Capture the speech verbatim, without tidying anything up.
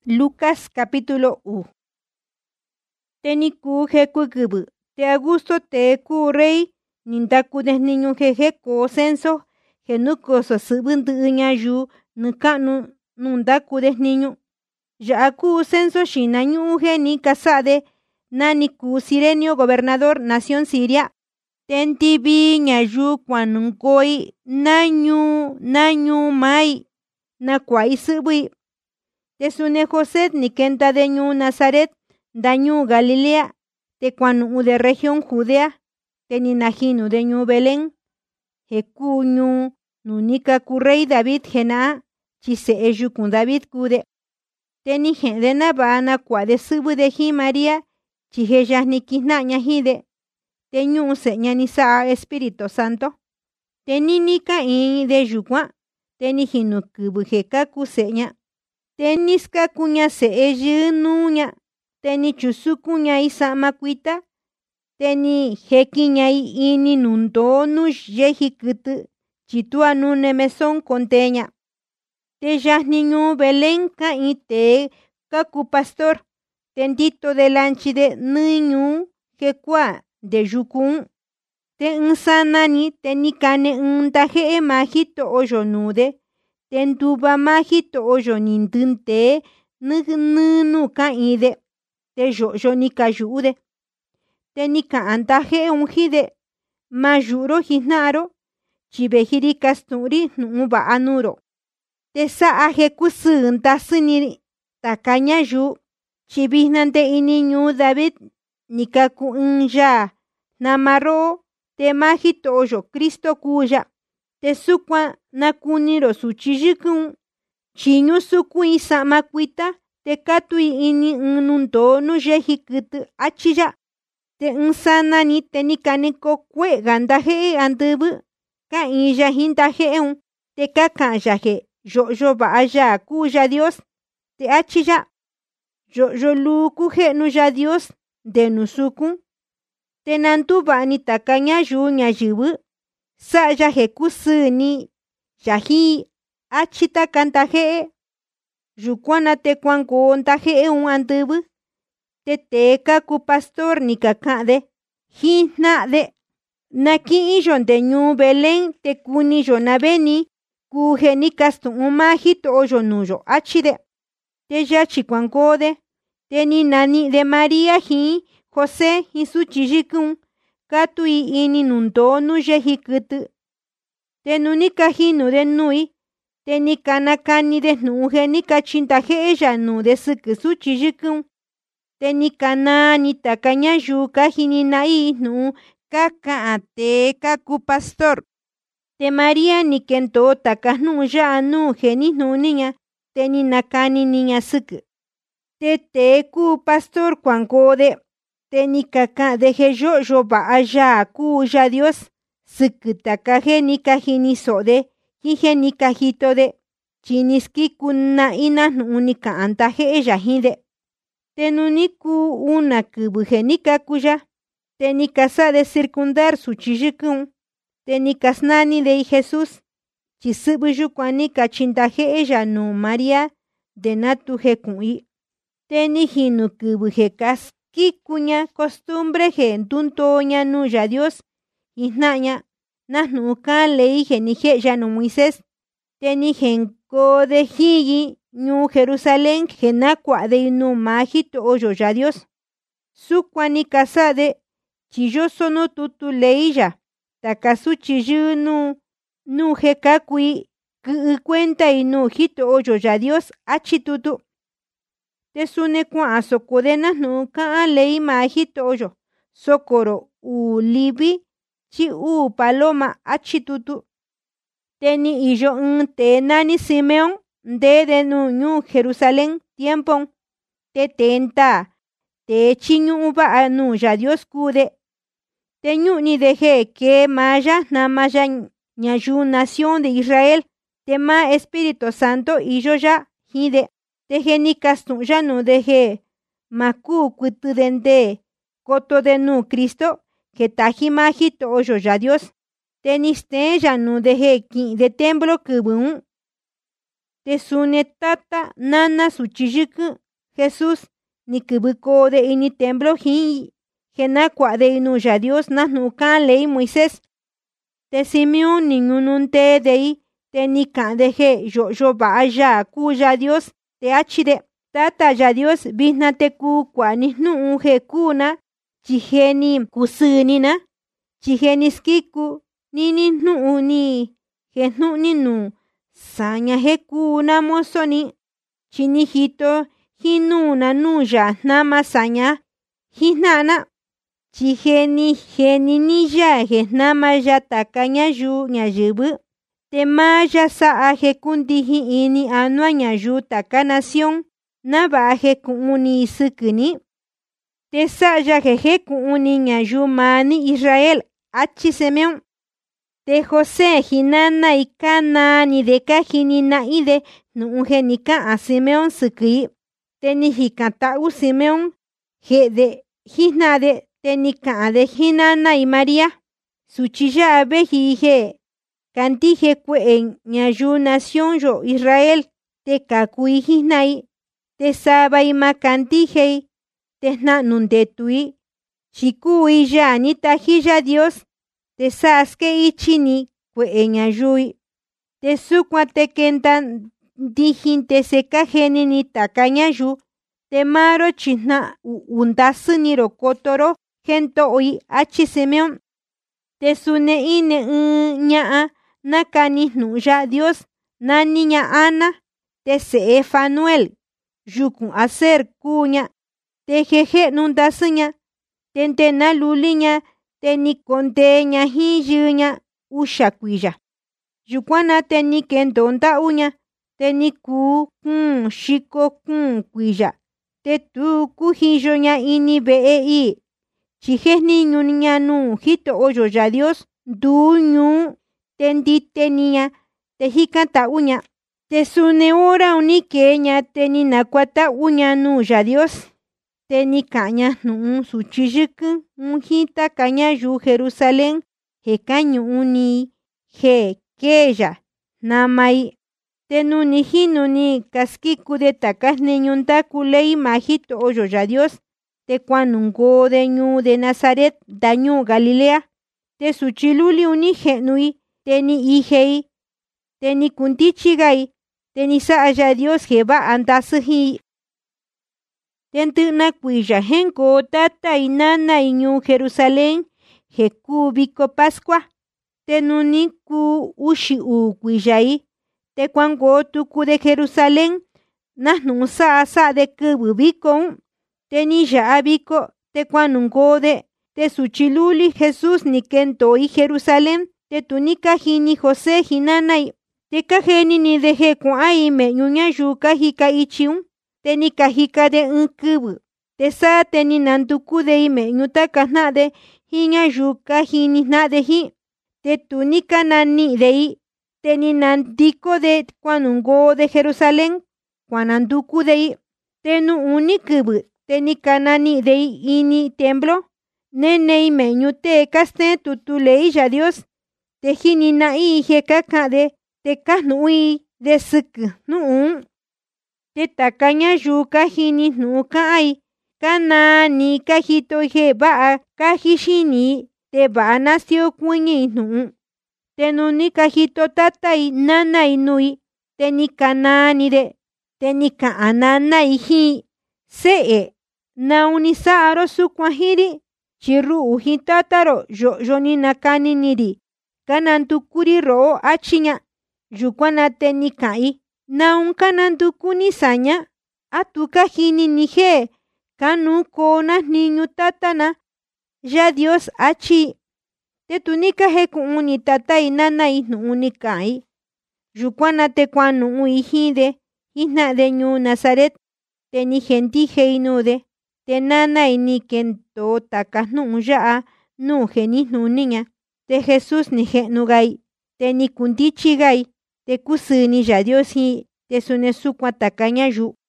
Lucas capítulo uno. Teni ku jeku kubu. Te Augusto te ku rey. Nindaku de niño jeje ko censo. Genuko so subundu ñayu. Nukanu nundaku de niño. Ya ku censo shinañu geni casade. Nani ku Sirenio gobernador nación Siria. Tenti bi ñayu kwanunkoi. Nañu nañu mai. Na kwai subui. Tesune José ni kenta de ñu Nazaret, dañu Galilea, te cuanu de región Judea, te ni najinu de ñu Belén, jecuñu, nunica ku rey David gena, chise eju kun David kude, te ni gen de nabana kwa de subu de ji María, chiheja ni kisnaña hide, te ñu seña ni sa Espíritu Santo, te ni nika in de yukwa, te ni jinu kubu jeka ku seña. Teniska kuña se eji nuña, teni chusu kuña isa makuita, teni jekiña ini nundo nush yeji kutu, chitua nune meson conteña. Te niñu Belén ka ite kaku pastor, tendito de lanchide niñu jekua de yukun. Te unsanani teni kane untaje majito oyo nude. Tentuba majito oyo nindunte nunu ka ide te yo yo ni kayude te ni ka antaje unjide mayuro hinaro chibehiri kasturi nuba anuro te sa aje kusun tasini takanya yu chibihnante iniñu David nikaku unja namaro te majito oyo Cristo kuya te sukwa nakuniro suchijikun chiñu suku isa makuita te katui ini unundo no yeji kutu achiya te unsana ni te nikaniko kwe gandaje andubu ka inya hindaje un te kaka yaje yo yo vaya kuya Dios te achiya yo yo luku je no ya Dios de nusukun te nantuba ni takanya yu nya yibu sa yaje kusuni yaji achita kantaje yukwana te kwanko ontaje un andubu te teka ku pastor ni kakade hina de naki iyon de ñu Belén te kuni yo nabeni ku geni kastu umajito oyo nuyo achide te yachi kwankode te ni nani de María hi José hi suchijikun katui ini nundo nu yeji kutu te nunika hinu de nui te ni kanakani de nuje ni kachintaje ella nu de suku suchijikun te ni kanani takanya yuka hini nai nu kaka te kaku pastor te María ni kento takanu ya nu geni nu niña te ni nakani niña suku te te ku pastor kwankode te ni kaka deje yo yo ba allá ku ya Dios sukutaka geni kahini sode higeni kajito de chiniski kuna ina unika antaje ella hinde tenuniku una kubugeni kakuya teni casa de circundar su chijikun teni kasnani de Jesús chisubuyu kwani kachintaje ella no María de natu jekui teni hinu kubujekas kikuña costumbre gentuntoña nu ya Dios Isnaña, nahnu ka ley genije ya no Moisés, teni genko de higi, ñu Jerusalén genakwa de inu majito oyo ya Dios. Sukwani casade, chillo sono tutu leilla, takasu chillo nu, nu jekakui, cuenta inu hito oyo ya Dios, achitutu. Tesune kwa asokodena nu ka ley majito oyo, sokoro u libi, chi u paloma achitutu teni iyo un te nani Simeón de de nu ñu Jerusalén tiempon te tenta te chiñu uba anu ya Dios kude te ñu ni deje que maya na maya ñayu nación de Israel te ma Espíritu Santo iyo ya hide te geni kastu ya no deje maku kutu dende koto de nu Cristo que taji majito oyo ya Dios, teniste ya no deje ki de templo kubun. te sune tata nana suchiyuku Jesús ni kubuko de ini templo hi jena kwa de inu ya Dios na nuka ley Moisés te Simeón ni nununte de te ni kan de je yo yo ba ya ku ya Dios te achide tata ya Dios bihna te ku kwa ni nu je kuna chiheni kusuni na chiheni skiku ni ni nu ni je nu ni nu saña je kuna mosoni chini hito hinuna nuya nama saña hinana chiheni heni ni ya je nama ya takanya yu ñayibu te maya sa aje kundihi ini anua ñayu taka nación na ba je kuuni sukuni te sa ya je je kuuni ñayu mani Israel achi Simeón te José hinana ikana ni de kahini na ide nu genika a Simeón sukui te ni hikata u Simeón je de hina de te ni ka de hinana y María suchiya abe hi je kanti je kuen ñayu nación yo Israel te kakui hinai te saba y makanti je te na nunde tui chikui ya ni tahilla Dios te saske ichini kuen ñayui te sukwa te kentan dijin te seka geni ni takañayu te maro chihna undasu ni rokotoro gento oi achi Simeón te sune ine ñaa nakani nuya Dios nani ña Ana te se Fanuel yukun acer kuña te jeje nundasuña tente na luliña te ni konteña hiyuña usha kuilla yukwana te ni kendonda uña te ni ku kun shiko kun kuilla te tu kujiyoña ini bee i chihesni ñuña nu hito oyo ya Dios du ñu tendite niña te hikanta uña te sune ora unikeña te ni nakwata uña nu ya Dios te ni kaña nu suchiyuku unjita kaña yu Jerusalén he kañu uni he keya namai te nuni hinuni kaskiku de takas neñunta kulei majito oyo ya Dios te cuanungo de ñu de Nazaret dañu Galilea te suchiluli uni genui te ni ihei te ni kuntichigai te ni sa ya Dios jeba andasuhi tentu na kuilla henko tata inana iñu Jerusalén he kubiko Pascua te nuni ku ushi u kuillai te cuango tuku de Jerusalén nahnu sa sa de kububiko te ni ya abiko te cuanungo de te suchiluli Jesús ni kento y Jerusalén te tunika hini José hinanai te kajeni ni de he kuai me ñuña yuka hika ichiun te ni kahika de un kubu te sa te ni nantuku de ime ñuta kahna de hiña yuka hini na de hi te tunika nani de i te ni nantiko de cuanungo de Jerusalén cuananduku de i te nu uni kubu te ni kanani de i ini templo nene ime ñute kaste tutulei ya Dios te hini na i he kaka de te kahnui de suk nu te takaña yuka hini nu kai kana ni kajito he ba kajishini te ba nació kuñi nu te nuni kajito tata i nana inui te ni kanani de te ni ka anana i hi se na unisa aro su kwahiri chiru uhi tataro yo yo ni nakani niri kanantukuri ro achiña yukwana te ni kai na un kanantukuni saña atuka hini ni he kanu kona niñu tatana ya Dios achi te tunika he kuuni tata i nana i nu unikai yukwana te kwanu ui hide hina de ñu Nazaret te ni genti heinude te nana i ni kento takas nu ya nu geni nu niña te Jesús ni genugai te ni kuntichigai te kusuni ya Dios hi te sune sukwa takaña yu